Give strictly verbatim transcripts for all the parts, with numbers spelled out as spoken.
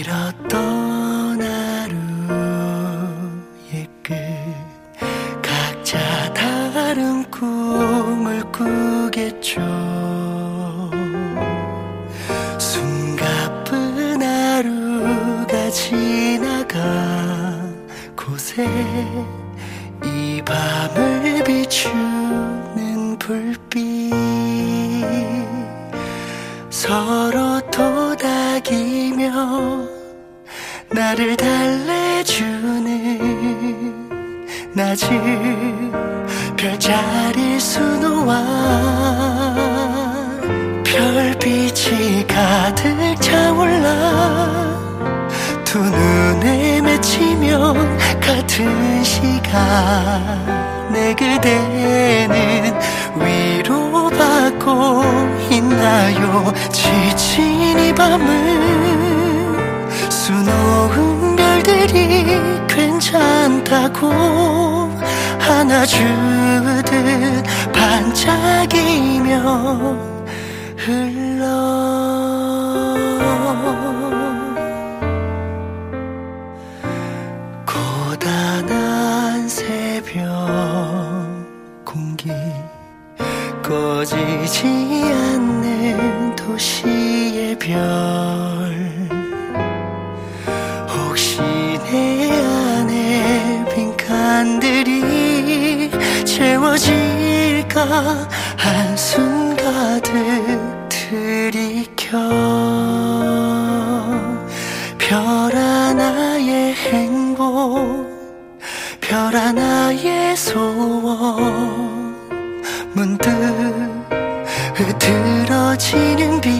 길었던 하루의 끝 각자 다른 꿈을 꾸겠죠. 숨가쁜 하루가 지나간 곳에 이 밤을 비추는 불빛 서로 토닥이며 나를 달래주는 낮은 별자리 수놓아 별빛이 가득 차올라 두 눈에 맺히면 같은 시간에 그대는 위로받고 있나요. 지친 이 밤은 수놓은 별들이 괜찮다고 안아주듯 반짝이며 흘러 고단한 새벽 공기 꺼지지 않는 도시의 별 혹시 내 안에 빈칸들이 채워질까 한숨 가득 들이켜 별 하나의 행복 별 하나의 소원 문득 흐트러지는 빛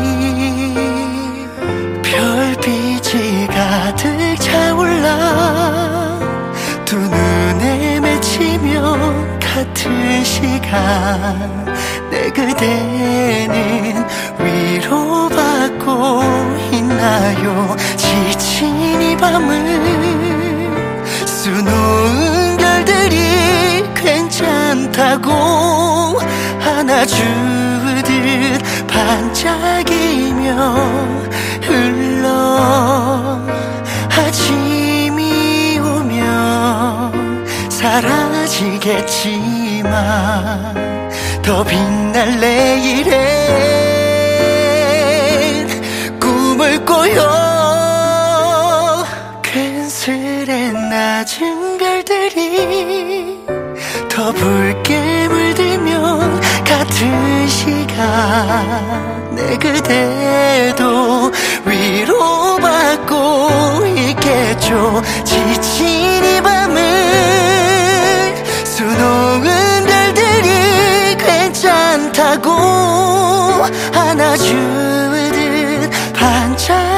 별빛이 가득 차올라 두 눈에 맺히면 같은 시간 내 그대는 위로받고 있나요. 지친 이 밤은 수놓은 별들이 괜찮다고 안아주듯 반짝이며 흘러 아침이 오면 사라지겠지만 더 빛날 내일엔 꿈을 꿔요. 괜스레 낮은 별들이 더 붉게 물들면 같은 시간에 그대도 위로받고 있겠죠. 지친 이 밤을 수놓은 별들이 괜찮다고 안아주듯 반짝